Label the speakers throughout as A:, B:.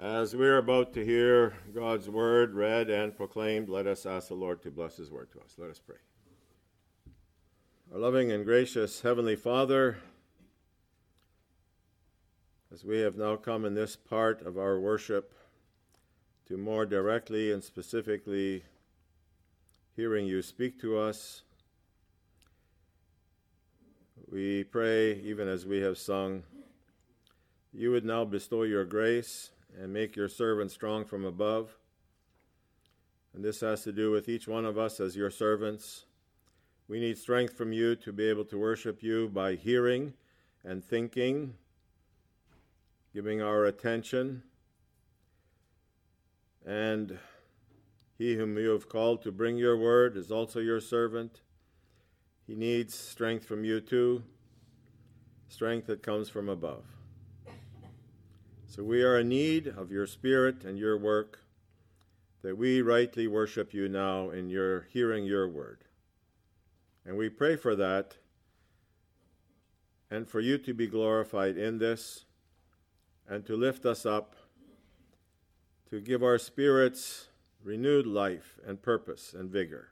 A: As we're about to hear God's word read and proclaimed, let us ask the Lord to bless his word to us. Let us pray. Our loving and gracious Heavenly Father, as we have now come in this part of our worship to more directly and specifically hearing you speak to us, we pray, even as we have sung, you would now bestow your grace and make your servant strong from above. And this has to do with each one of us as your servants. We need strength from you to be able to worship you by hearing and thinking, giving our attention. And he whom you have called to bring your word is also your servant. He needs strength from you too, strength that comes from above. So we are in need of your Spirit and your work, that we rightly worship you now in your hearing your word. And we pray for that, and for you to be glorified in this, and to lift us up, to give our spirits renewed life and purpose and vigor.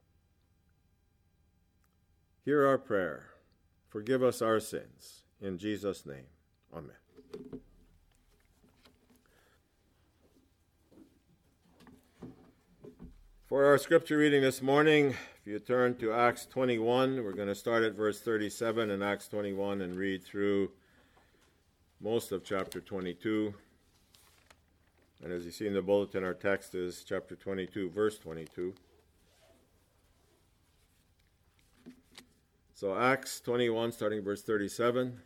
A: Hear our prayer. Forgive us our sins. In Jesus' name, amen. For our scripture reading this morning, if you turn to Acts 21, we're going to start at verse 37 in Acts 21 and read through most of chapter 22. And as you see in the bulletin, our text is chapter 22, verse 22. So Acts 21, starting verse 37.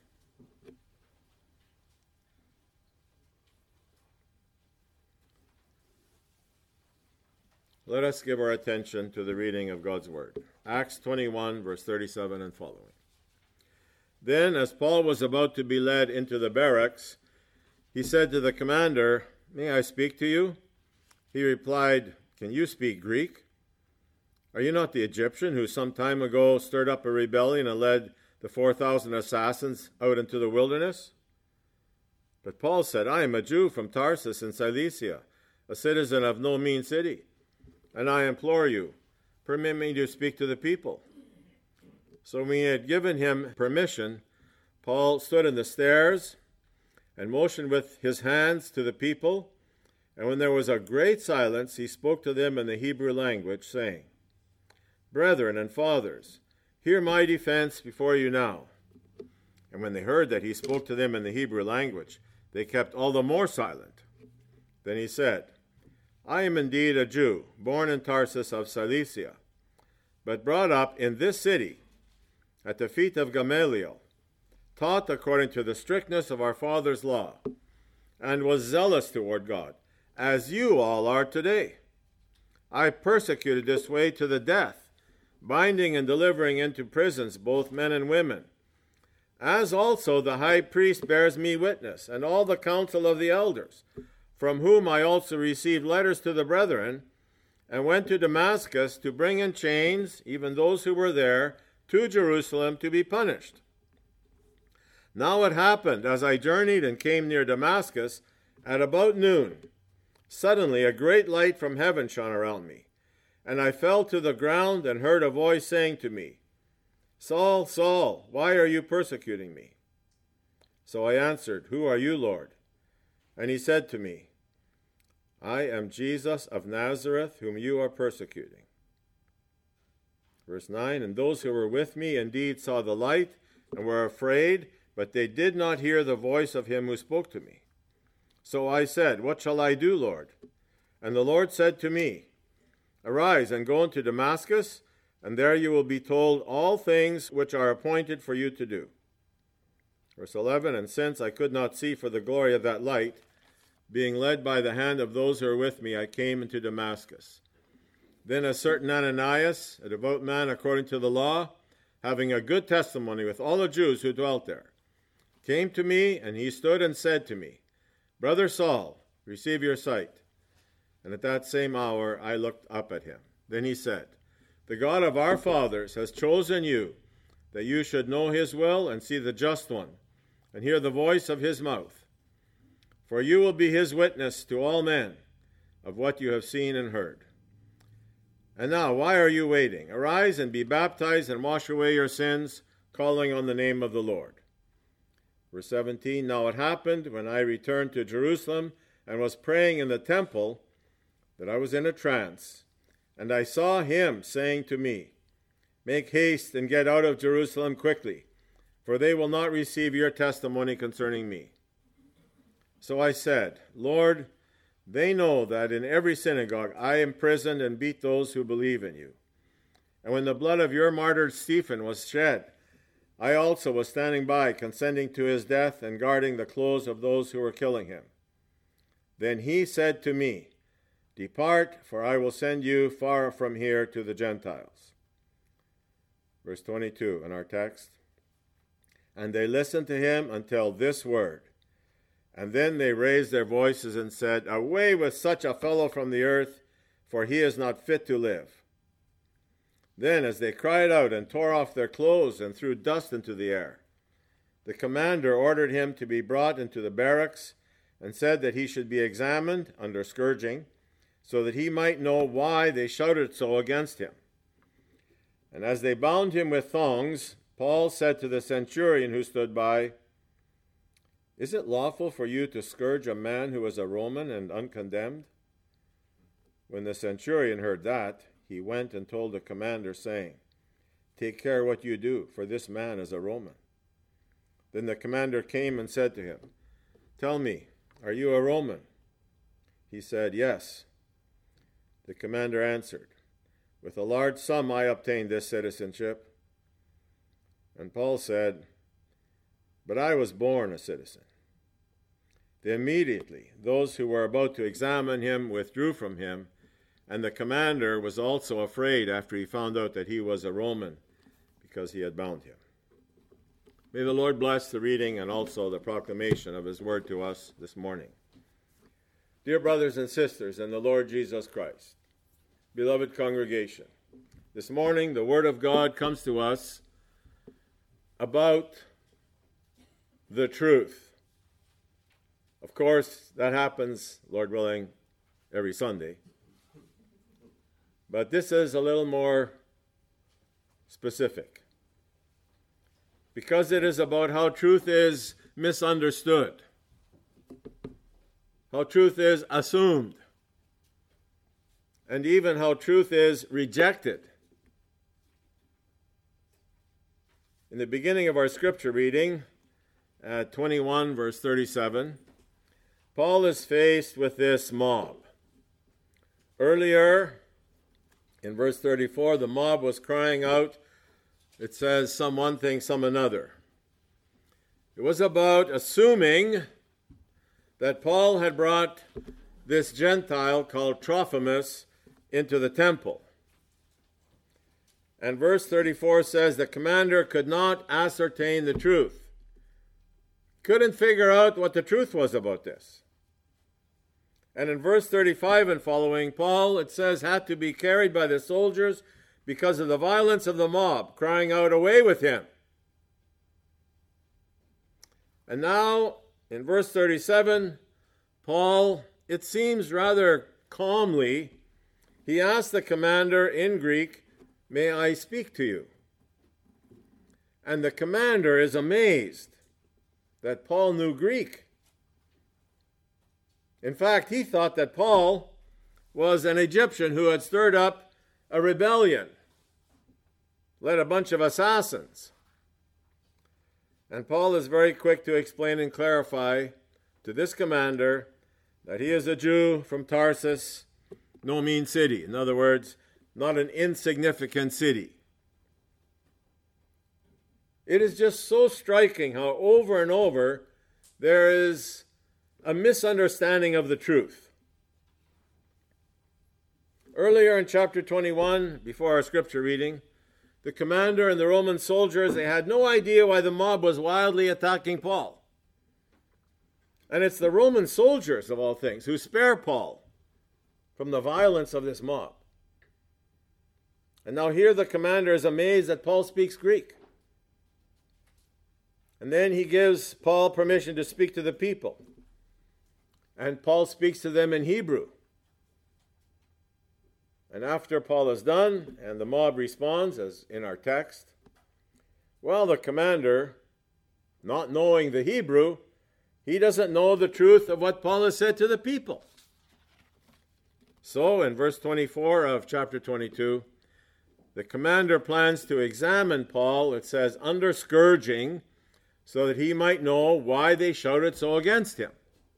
A: Let us give our attention to the reading of God's word. Acts 21, verse 37 and following. Then, as Paul was about to be led into the barracks, he said to the commander, "May I speak to you?" He replied, "Can you speak Greek? Are you not the Egyptian who some time ago stirred up a rebellion and led the 4,000 assassins out into the wilderness?" But Paul said, "I am a Jew from Tarsus in Cilicia, a citizen of no mean city. And I implore you, permit me to speak to the people." So when he had given him permission, Paul stood in the stairs and motioned with his hands to the people. And when there was a great silence, he spoke to them in the Hebrew language, saying, "Brethren and fathers, hear my defense before you now." And when they heard that he spoke to them in the Hebrew language, they kept all the more silent. Then he said, "I am indeed a Jew, born in Tarsus of Cilicia, but brought up in this city at the feet of Gamaliel, taught according to the strictness of our father's law, and was zealous toward God, as you all are today. I persecuted this way to the death, binding and delivering into prisons both men and women, as also the high priest bears me witness, and all the council of the elders, from whom I also received letters to the brethren, and went to Damascus to bring in chains even those who were there to Jerusalem to be punished. Now it happened, as I journeyed and came near Damascus, at about noon, suddenly a great light from heaven shone around me, and I fell to the ground and heard a voice saying to me, 'Saul, Saul, why are you persecuting me?' So I answered, 'Who are you, Lord?' And he said to me, 'I am Jesus of Nazareth, whom you are persecuting.'" Verse 9, "And those who were with me indeed saw the light and were afraid, but they did not hear the voice of him who spoke to me. So I said, 'What shall I do, Lord?' And the Lord said to me, 'Arise and go into Damascus, and there you will be told all things which are appointed for you to do.'" Verse 11, "And since I could not see for the glory of that light, being led by the hand of those who were with me, I came into Damascus. Then a certain Ananias, a devout man according to the law, having a good testimony with all the Jews who dwelt there, came to me, and he stood and said to me, 'Brother Saul, receive your sight.' And at that same hour I looked up at him. Then he said, 'The God of our fathers has chosen you, that you should know his will and see the just one, and hear the voice of his mouth. for you will be his witness to all men of what you have seen and heard. And now, why are you waiting? Arise and be baptized and wash away your sins, calling on the name of the Lord. Verse 17, now it happened when I returned to Jerusalem and was praying in the temple that I was in a trance, and I saw him saying to me, make haste and get out of Jerusalem quickly, for they will not receive your testimony concerning me. So I said, Lord, they know that in every synagogue I imprisoned and beat those who believe in you. And when the blood of your martyr Stephen was shed, I also was standing by, consenting to his death and guarding the clothes of those who were killing him. Then he said to me, depart, for I will send you far from here to the Gentiles. Verse 22 in our text. And they listened to him until this word. And then they raised their voices and said, away with such a fellow from the earth, for he is not fit to live. Then, as they cried out and tore off their clothes and threw dust into the air, the commander ordered him to be brought into the barracks and said that he should be examined under scourging, so that he might know why they shouted so against him. And as they bound him with thongs, Paul said to the centurion who stood by, is it lawful for you to scourge a man who is a Roman and uncondemned? When the centurion heard that, he went and told the commander, saying, take care what you do, for this man is a Roman. Then the commander came and said to him, tell me, are you a Roman? He said, yes. The commander answered, with a large sum I obtained this citizenship. And Paul said, but I was born a citizen. Then immediately those who were about to examine him withdrew from him, and the commander was also afraid after he found out that he was a Roman, because he had bound him. May the Lord bless the reading and also the proclamation of his word to us this morning. Dear brothers and sisters in the Lord Jesus Christ, beloved congregation, this morning the word of God comes to us about the truth. Of course, that happens, Lord willing, every Sunday. But this is a little more specific, because it is about how truth is misunderstood, how truth is assumed, and even how truth is rejected. In the beginning of our scripture reading, at 21 verse 37, Paul is faced with this mob. Earlier, in verse 34, the mob was crying out, it says, some one thing, some another. It was about assuming that Paul had brought this Gentile called Trophimus into the temple. And verse 34 says the commander could not ascertain the truth. Couldn't figure out what the truth was about this. And in verse 35 and following, Paul, it says, had to be carried by the soldiers because of the violence of the mob, crying out, away with him. And now, in verse 37, Paul, it seems rather calmly, he asked the commander in Greek, may I speak to you? And the commander is amazed that Paul knew Greek. In fact, he thought that Paul was an Egyptian who had stirred up a rebellion, led a bunch of assassins. And Paul is very quick to explain and clarify to this commander that he is a Jew from Tarsus, no mean city. In other words, not an insignificant city. It is just so striking how over and over there is a misunderstanding of the truth. Earlier in chapter 21, before our scripture reading, the commander and the Roman soldiers, they had no idea why the mob was wildly attacking Paul. And it's the Roman soldiers, of all things, who spare Paul from the violence of this mob. And now here the commander is amazed that Paul speaks Greek. And then he gives Paul permission to speak to the people. and Paul speaks to them in Hebrew. And after Paul is done, and the mob responds, as in our text, well, the commander, not knowing the Hebrew, he doesn't know the truth of what Paul has said to the people. So, in verse 24 of chapter 22, the commander plans to examine Paul, it says, under scourging, so that he might know why they shouted so against him.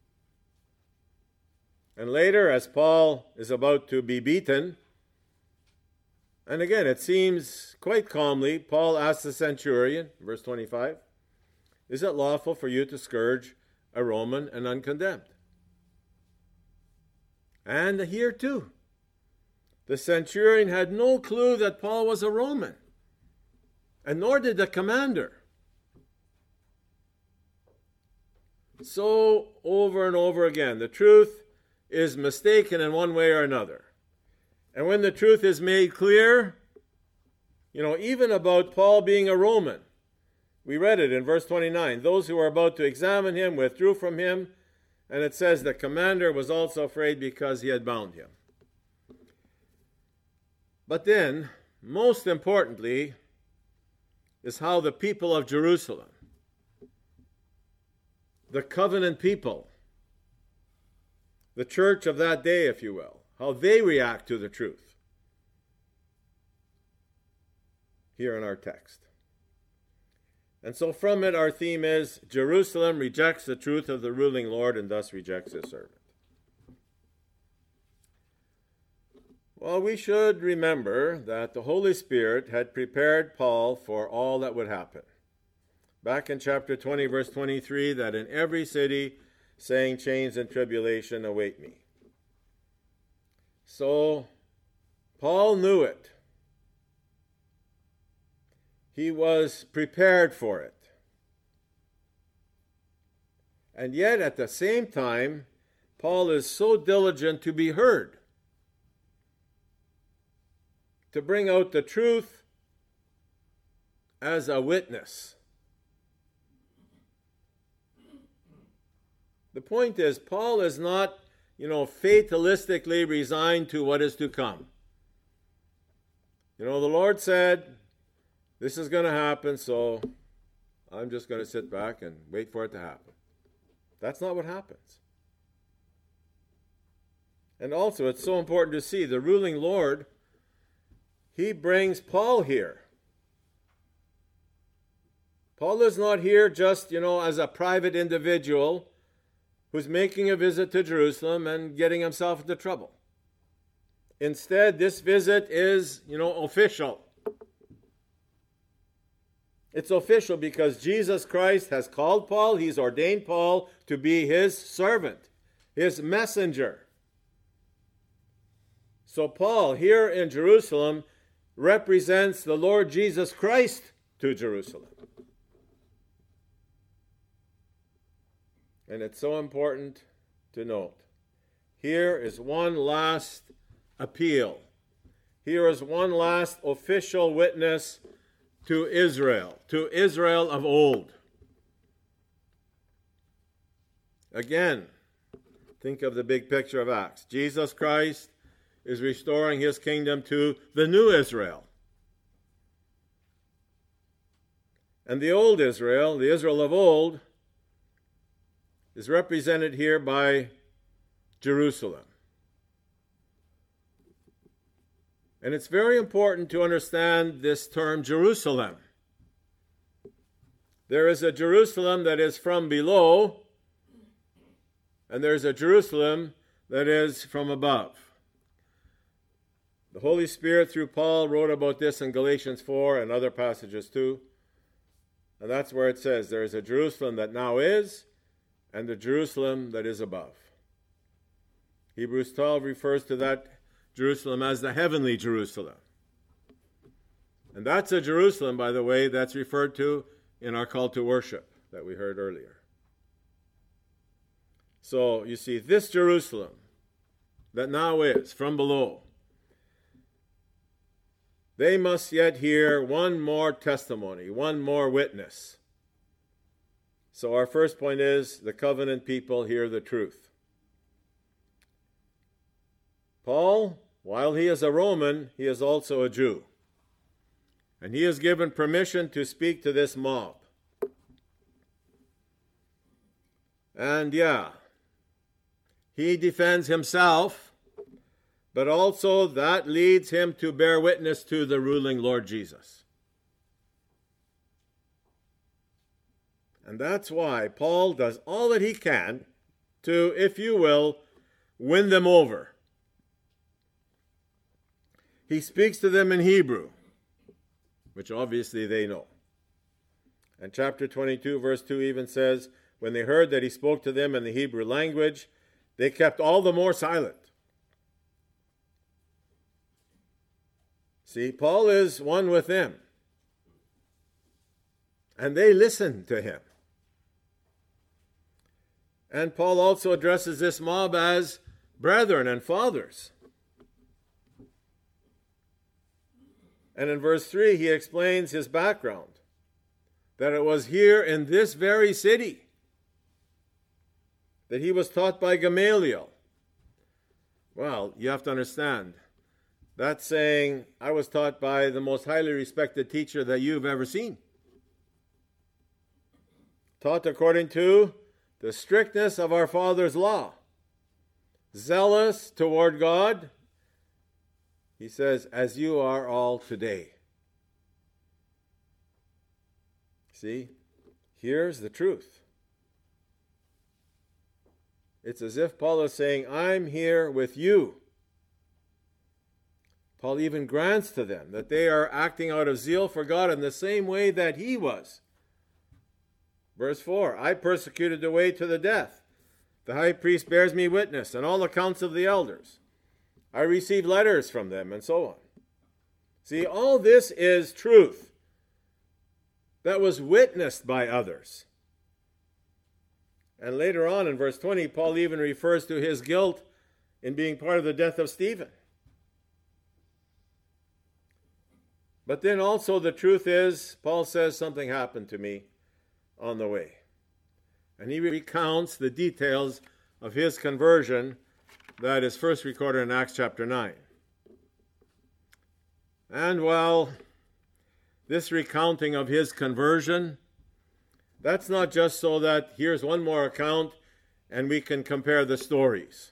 A: And later, as Paul is about to be beaten, and again, it seems quite calmly, Paul asks the centurion, verse 25, is it lawful for you to scourge a Roman and uncondemned? And here too, the centurion had no clue that Paul was a Roman, and nor did the commander. So, over and over again, the truth is mistaken in one way or another. And when the truth is made clear, even about Paul being a Roman, we read it in verse 29. Those who were about to examine him withdrew from him, and it says the commander was also afraid because he had bound him. But then, most importantly, is how the people of Jerusalem, the covenant people, the church of that day, if you will, how they react to the truth here in our text. And so from it, our theme is Jerusalem rejects the truth of the ruling Lord and thus rejects his servant. Well, we should remember that the Holy Spirit had prepared Paul for all that would happen. Back in chapter 20, verse 23, that in every city saying chains and tribulation await me. So, Paul knew it. He was prepared for it. And yet, at the same time, Paul is so diligent to be heard, to bring out the truth as a witness. The point is, Paul is not, fatalistically resigned to what is to come. The Lord said, this is going to happen, so I'm just going to sit back and wait for it to happen. That's not what happens. And also, it's so important to see the ruling Lord, he brings Paul here. Paul is not here just, as a private individual who's making a visit to Jerusalem and getting himself into trouble. Instead, this visit is, official. It's official because Jesus Christ has called Paul, he's ordained Paul to be his servant, his messenger. So Paul, here in Jerusalem, represents the Lord Jesus Christ to Jerusalem. And it's so important to note. Here is one last appeal. Here is one last official witness to Israel of old. Again, think of the big picture of Acts. Jesus Christ is restoring his kingdom to the new Israel. And the old Israel, the Israel of old, is represented here by Jerusalem. And it's very important to understand this term Jerusalem. There is a Jerusalem that is from below, and there's a Jerusalem that is from above. The Holy Spirit, through Paul, wrote about this in Galatians 4 and other passages too. And that's where it says, there is a Jerusalem that now is, and the Jerusalem that is above. Hebrews 12 refers to that Jerusalem as the heavenly Jerusalem. And that's a Jerusalem, by the way, that's referred to in our call to worship that we heard earlier. So, you see, this Jerusalem that now is from below, they must yet hear one more testimony, one more witness. So our first point is the covenant people hear the truth. Paul, while he is a Roman, he is also a Jew. And he is given permission to speak to this mob. And he defends himself, but also that leads him to bear witness to the ruling Lord Jesus. And that's why Paul does all that he can to, if you will, win them over. He speaks to them in Hebrew, which obviously they know. And chapter 22, verse 2 even says, when they heard that he spoke to them in the Hebrew language, they kept all the more silent. See, Paul is one with them. And they listened to him. And Paul also addresses this mob as brethren and fathers. And in verse 3, he explains his background, that it was here in this very city that he was taught by Gamaliel. Well, you have to understand, that's saying, I was taught by the most highly respected teacher that you've ever seen. Taught according to the strictness of our father's law. Zealous toward God, he says, as you are all today. See, here's the truth. It's as if Paul is saying, I'm here with you. Paul even grants to them that they are acting out of zeal for God in the same way that he was. Verse 4, I persecuted the way to the death. The high priest bears me witness, and all accounts of the elders. I received letters from them, and so on. See, all this is truth that was witnessed by others. And later on in verse 20, Paul even refers to his guilt in being part of the death of Stephen. But then also the truth is, Paul says something happened to me on the way. And he recounts the details of his conversion that is first recorded in Acts chapter 9. And while this recounting of his conversion, that's not just so that here's one more account and we can compare the stories.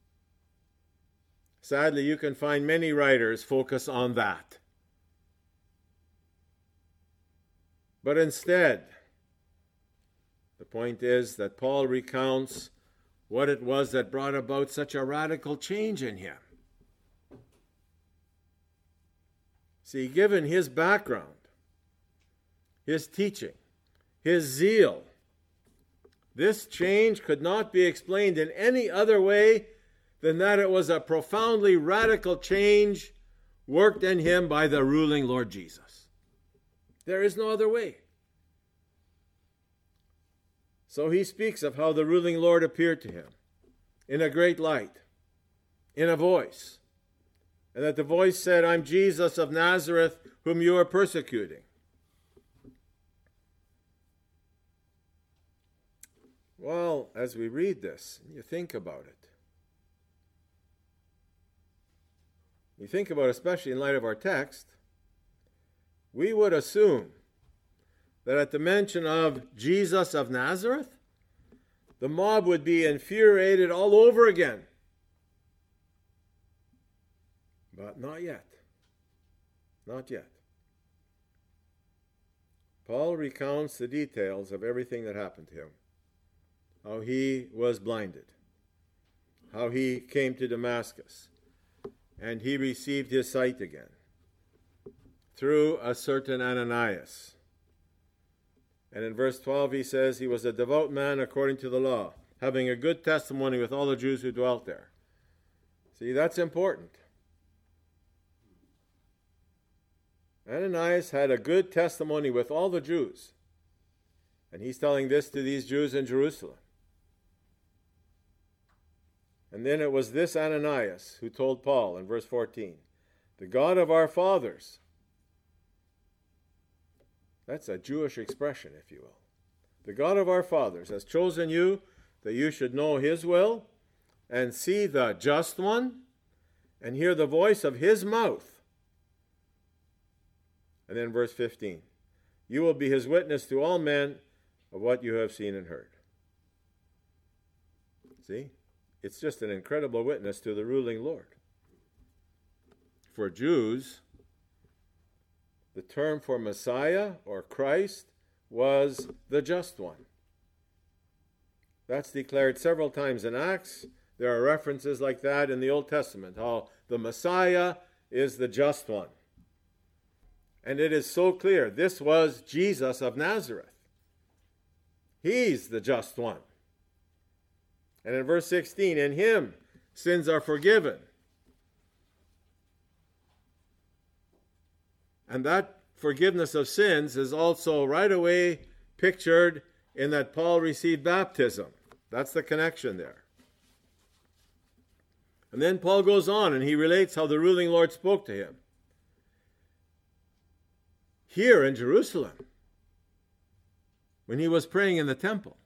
A: Sadly, you can find many writers focus on that. But instead, the point is that Paul recounts what it was that brought about such a radical change in him. See, given his background, his teaching, his zeal, this change could not be explained in any other way than that it was a profoundly radical change worked in him by the ruling Lord Jesus. There is no other way. So he speaks of how the ruling Lord appeared to him in a great light, in a voice, and that the voice said, I'm Jesus of Nazareth, whom you are persecuting. Well, as we read this, you think about it. You think about it, especially in light of our text, we would assume that at the mention of Jesus of Nazareth, the mob would be infuriated all over again. But not yet. Not yet. Paul recounts the details of everything that happened to him. How he was blinded. How he came to Damascus. And he received his sight again. Through a certain Ananias. And in verse 12 he says, he was a devout man according to the law, having a good testimony with all the Jews who dwelt there. See, that's important. Ananias had a good testimony with all the Jews. And he's telling this to these Jews in Jerusalem. And then it was this Ananias who told Paul in verse 14, the God of our fathers. That's a Jewish expression, if you will. The God of our fathers has chosen you that you should know his will and see the just one and hear the voice of his mouth. And then verse 15, you will be his witness to all men of what you have seen and heard. See? It's just an incredible witness to the ruling Lord. For Jews, the term for Messiah or Christ was the just one. That's declared several times in Acts. There are references like that in the Old Testament, how the Messiah is the just one. And it is so clear, this was Jesus of Nazareth. He's the just one. And in verse 16, in him sins are forgiven. And that forgiveness of sins is also right away pictured in that Paul received baptism. That's the connection there. And then Paul goes on and he relates how the ruling Lord spoke to him. Here in Jerusalem, when he was praying in the temple.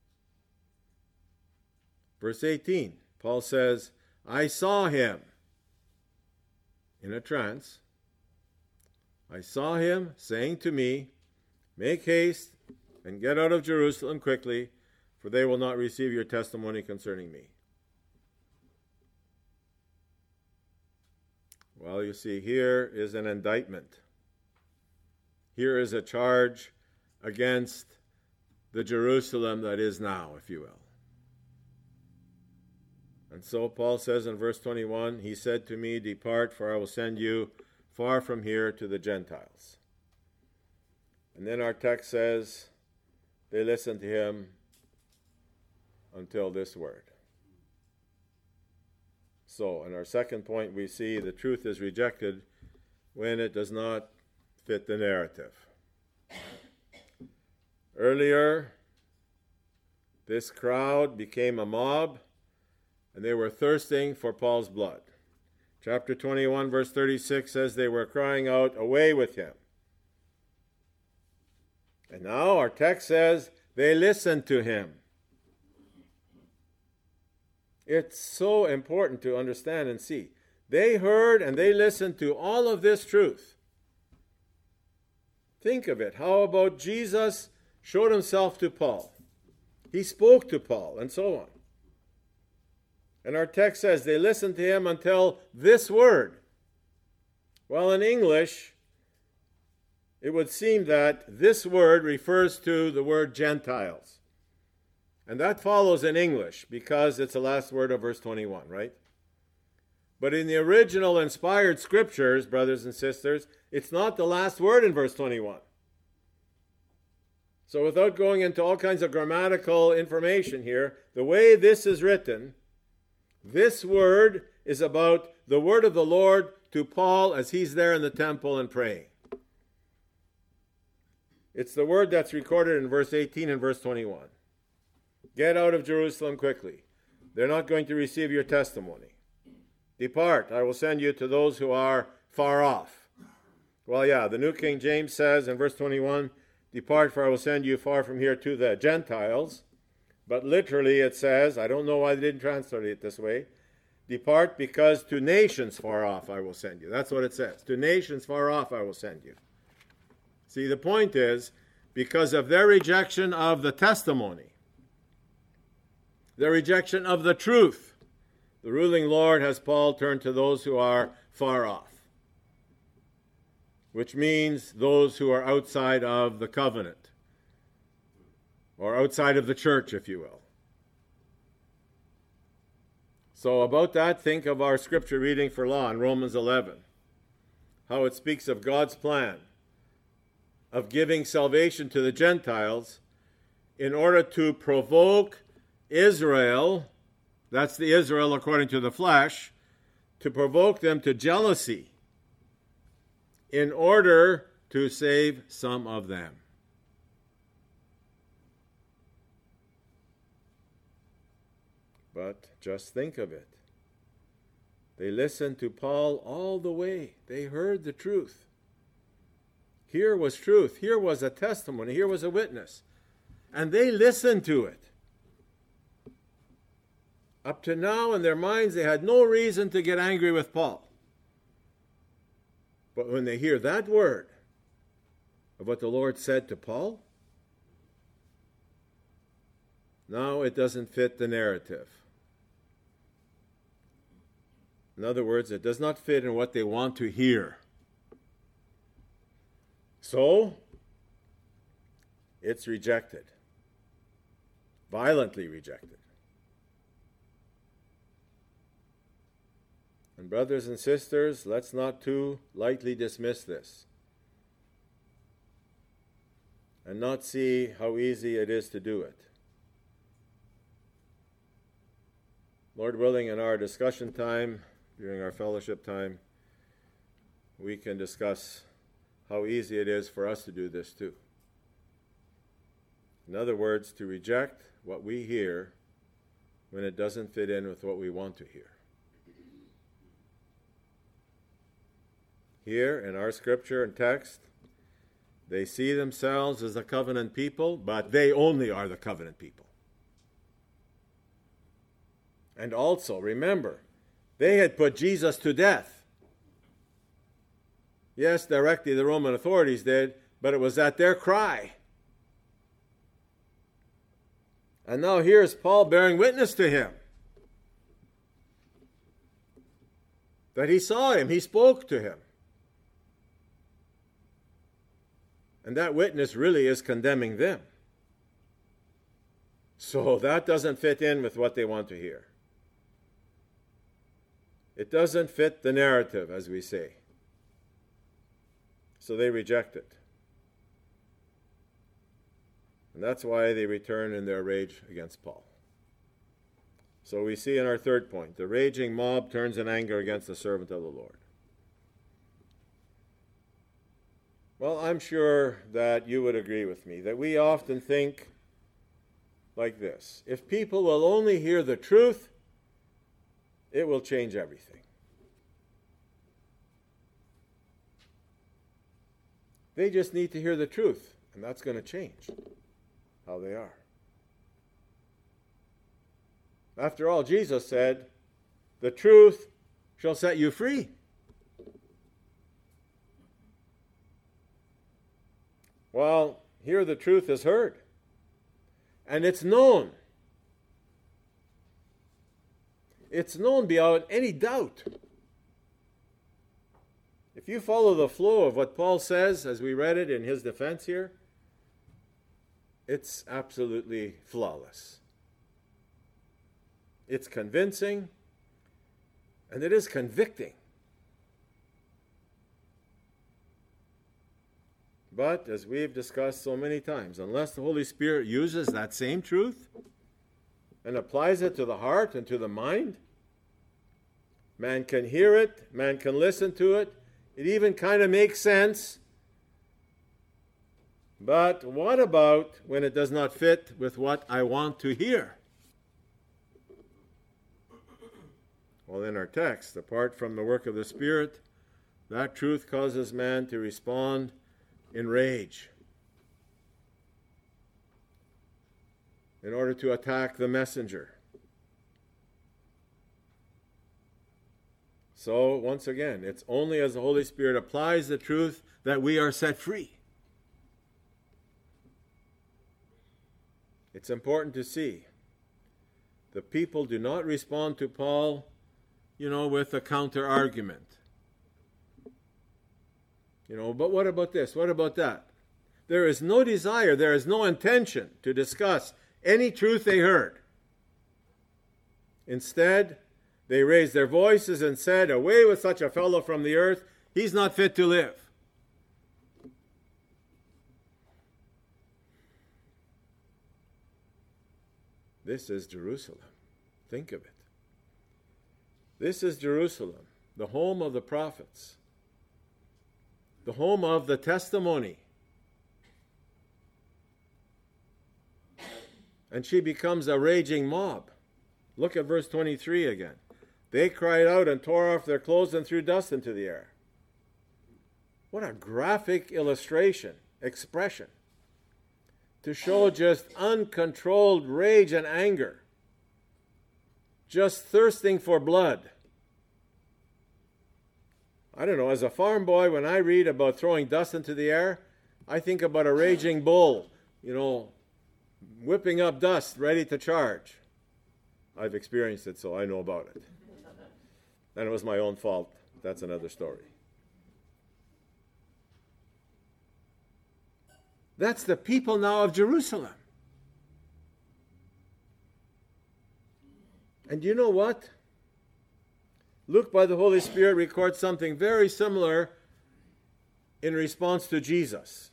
A: Verse 18, Paul says, I saw him in a trance. I saw him saying to me, make haste and get out of Jerusalem quickly, for they will not receive your testimony concerning me. Well, you see, here is an indictment. Here is a charge against the Jerusalem that is now, if you will. And so Paul says in verse 21, he said to me, depart, for I will send you far from here to the Gentiles. And then our text says, they listened to him until this word. So, in our second point, we see the truth is rejected when it does not fit the narrative. Earlier, this crowd became a mob, and they were thirsting for Paul's blood. Chapter 21, verse 36 says they were crying out, away with him. And now our text says they listened to him. It's so important to understand and see. They heard and they listened to all of this truth. Think of it. How about Jesus showed himself to Paul? He spoke to Paul and so on. And our text says they listened to him until this word. Well, in English, it would seem that this word refers to the word Gentiles. And that follows in English because it's the last word of verse 21, right? But in the original inspired scriptures, brothers and sisters, it's not the last word in verse 21. So without going into all kinds of grammatical information here, the way this is written, this word is about the word of the Lord to Paul as he's there in the temple and praying. It's the word that's recorded in verse 18 and verse 21. Get out of Jerusalem quickly. They're not going to receive your testimony. Depart, I will send you to those who are far off. Well, yeah, the New King James says in verse 21, depart, for I will send you far from here to the Gentiles. But literally it says, I don't know why they didn't translate it this way, depart because to nations far off I will send you. That's what it says. To nations far off I will send you. See, the point is, because of their rejection of the testimony, their rejection of the truth, the ruling Lord has Paul turn to those who are far off, which means those who are outside of the covenant, or outside of the church, if you will. So about that, think of our scripture reading for law in Romans 11, how it speaks of God's plan of giving salvation to the Gentiles in order to provoke Israel, that's the Israel according to the flesh, to provoke them to jealousy in order to save some of them. But just think of it. They listened to Paul all the way. They heard the truth. Here was truth. Here was a testimony. Here was a witness. And they listened to it. Up to now, in their minds, they had no reason to get angry with Paul. But when they hear that word of what the Lord said to Paul, now it doesn't fit the narrative. In other words, it does not fit in what they want to hear. So, it's rejected. Violently rejected. And brothers and sisters, let's not too lightly dismiss this and not see how easy it is to do it. Lord willing, in our discussion time, during our fellowship time, we can discuss how easy it is for us to do this too. In other words, to reject what we hear when it doesn't fit in with what we want to hear. Here in our scripture and text, they see themselves as a covenant people, but they only are the covenant people. And also, remember, they had put Jesus to death. Yes, directly the Roman authorities did, but it was at their cry. And now here's Paul bearing witness to him. That he saw him, he spoke to him. And that witness really is condemning them. So that doesn't fit in with what they want to hear. It doesn't fit the narrative, as we say. So they reject it. And that's why they return in their rage against Paul. So we see in our third point, the raging mob turns in anger against the servant of the Lord. Well, I'm sure that you would agree with me that we often think like this. If people will only hear the truth, it will change everything. They just need to hear the truth, and that's going to change how they are. After all, Jesus said, "The truth shall set you free." Well, here the truth is heard, and it's known. It's known beyond any doubt. If you follow the flow of what Paul says, as we read it in his defense here, it's absolutely flawless. It's convincing, and it is convicting. But, as we've discussed so many times, unless the Holy Spirit uses that same truth and applies it to the heart and to the mind, man can hear it, man can listen to it, it even kind of makes sense. But what about when it does not fit with what I want to hear? Well, in our text, apart from the work of the Spirit, that truth causes man to respond in rage in order to attack the messenger. So, once again, it's only as the Holy Spirit applies the truth that we are set free. It's important to see the people do not respond to Paul, with a counter argument. But what about this? What about that? There is no desire, there is no intention to discuss any truth they heard. Instead, they raised their voices and said, "Away with such a fellow from the earth. He's not fit to live." This is Jerusalem. Think of it. This is Jerusalem, the home of the prophets, the home of the testimony. And she becomes a raging mob. Look at verse 23 again. They cried out and tore off their clothes and threw dust into the air. What a graphic illustration, expression, to show just uncontrolled rage and anger. just thirsting for blood. I don't know, as a farm boy, when I read about throwing dust into the air, I think about a raging bull, whipping up dust, ready to charge. I've experienced it, so I know about it. And it was my own fault. That's another story. That's the people now of Jerusalem. And you know what? Luke, by the Holy Spirit, records something very similar in response to Jesus.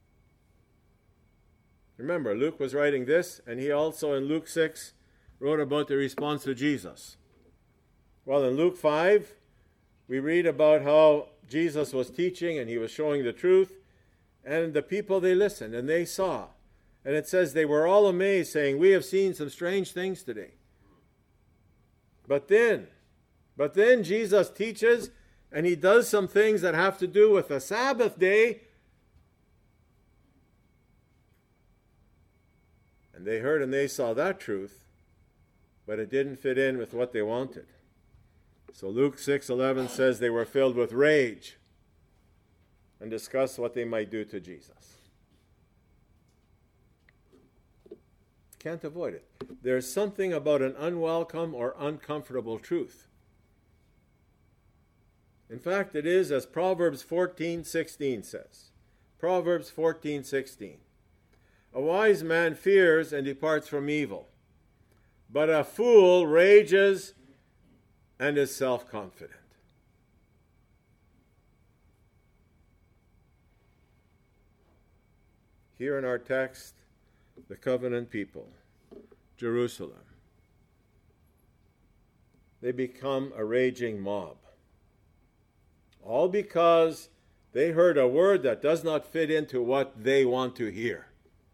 A: Remember, Luke was writing this, and he also, in Luke 6, wrote about the response to Jesus. Well, in Luke 5, we read about how Jesus was teaching and he was showing the truth, and the people, they listened and they saw. And it says they were all amazed, saying, "We have seen some strange things today." But then Jesus teaches, and he does some things that have to do with the Sabbath day. And they heard and they saw that truth, but it didn't fit in with what they wanted. So Luke 6:11 says they were filled with rage and discussed what they might do to Jesus. Can't avoid it. There's something about an unwelcome or uncomfortable truth. In fact, it is as Proverbs 14:16 says. Proverbs 14:16. A wise man fears and departs from evil, but a fool rages and is self-confident. Here in our text, the covenant people, Jerusalem, they become a raging mob. All because they heard a word that does not fit into what they want to hear.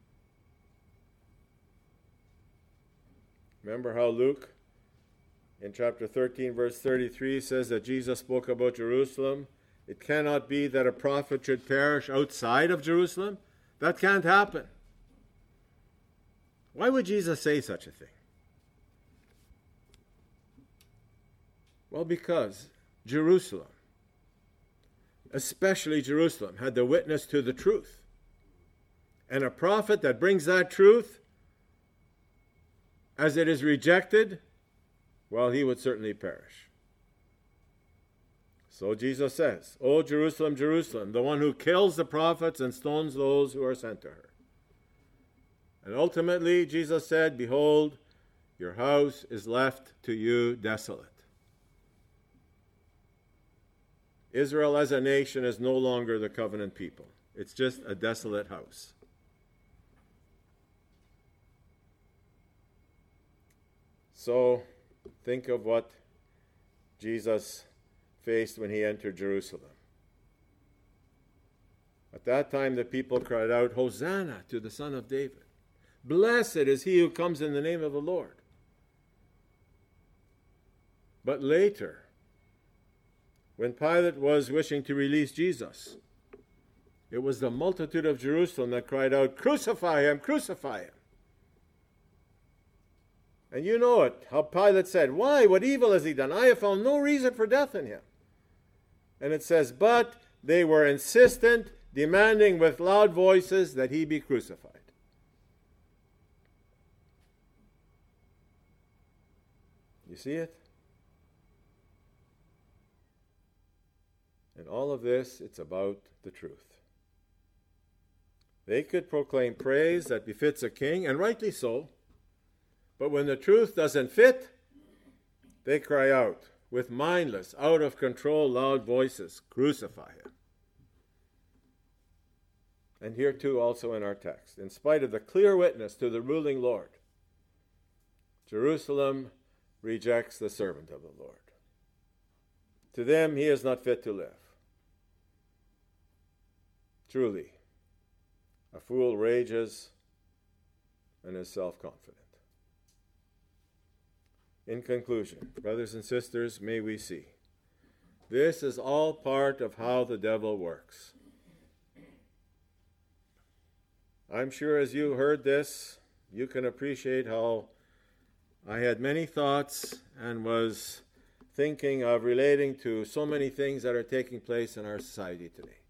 A: Remember how Luke, in chapter 13, verse 33, says that Jesus spoke about Jerusalem. It cannot be that a prophet should perish outside of Jerusalem. That can't happen. Why would Jesus say such a thing? Well, because Jerusalem, especially Jerusalem, had the witness to the truth. And a prophet that brings that truth, as it is rejected, well, he would certainly perish. So Jesus says, "O Jerusalem, Jerusalem, the one who kills the prophets and stones those who are sent to her." And ultimately, Jesus said, "Behold, your house is left to you desolate." Israel as a nation is no longer the covenant people. It's just a desolate house. So, think of what Jesus faced when he entered Jerusalem. At that time, the people cried out, "Hosanna to the Son of David. Blessed is he who comes in the name of the Lord." But later, when Pilate was wishing to release Jesus, it was the multitude of Jerusalem that cried out, "Crucify him, crucify him." And you know it, how Pilate said, "Why? What evil has he done? I have found no reason for death in him." And it says, but they were insistent, demanding with loud voices that he be crucified. You see it? And all of this, it's about the truth. They could proclaim praise that befits a king, and rightly so. But when the truth doesn't fit, they cry out with mindless, out of control, loud voices, "Crucify him." And here too also in our text, in spite of the clear witness to the ruling Lord, Jerusalem rejects the servant of the Lord. To them he is not fit to live. Truly, a fool rages and is self-confident. In conclusion, brothers and sisters, may we see, this is all part of how the devil works. I'm sure as you heard this, you can appreciate how I had many thoughts and was thinking of relating to so many things that are taking place in our society today.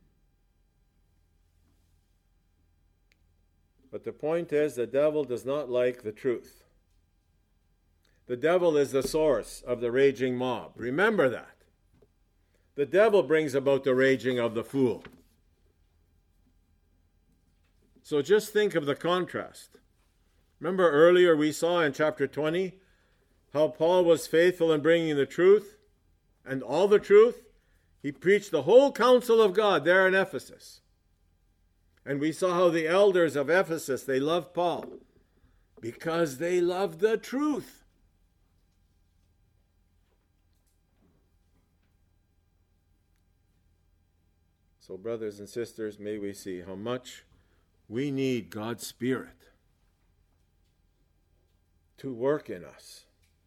A: But the point is, the devil does not like the truth. The devil is the source of the raging mob. Remember that. The devil brings about the raging of the fool. So just think of the contrast. Remember earlier we saw in chapter 20 how Paul was faithful in bringing the truth and all the truth. He preached the whole counsel of God there in Ephesus. And we saw how the elders of Ephesus, they loved Paul because they loved the truth. So brothers and sisters, may we see how much we need God's Spirit to work in us.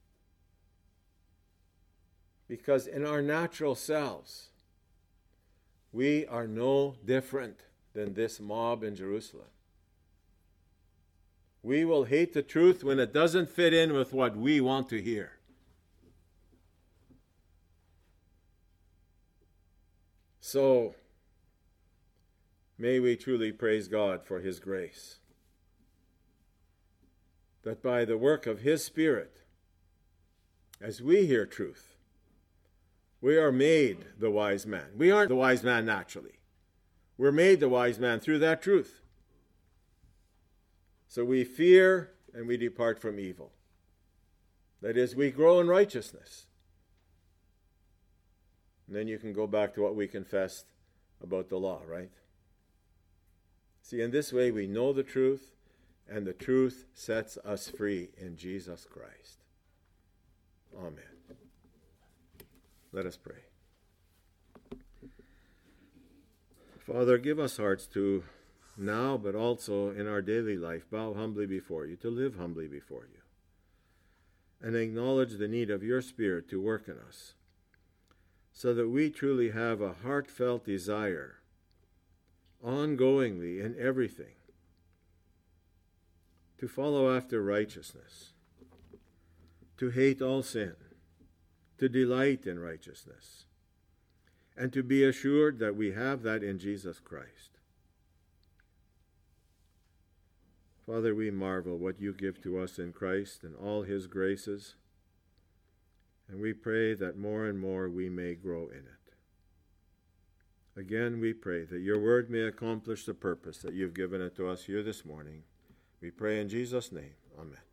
A: Because in our natural selves, we are no different than this mob in Jerusalem. We will hate the truth when it doesn't fit in with what we want to hear. So, may we truly praise God for His grace, that by the work of His Spirit, as we hear truth, we are made the wise man. We aren't the wise man naturally. We're made the wise man through that truth. So we fear and we depart from evil. That is, we grow in righteousness. And then you can go back to what we confessed about the law, right? See, in this way we know the truth, and the truth sets us free in Jesus Christ. Amen. Let us pray. Father, give us hearts to now, but also in our daily life, bow humbly before you, to live humbly before you, and acknowledge the need of your Spirit to work in us, so that we truly have a heartfelt desire, ongoingly in everything, to follow after righteousness, to hate all sin, to delight in righteousness, and to be assured that we have that in Jesus Christ. Father, we marvel what you give to us in Christ and all his graces, and we pray that more and more we may grow in it. Again, we pray that your word may accomplish the purpose that you've given it to us here this morning. We pray in Jesus' name. Amen.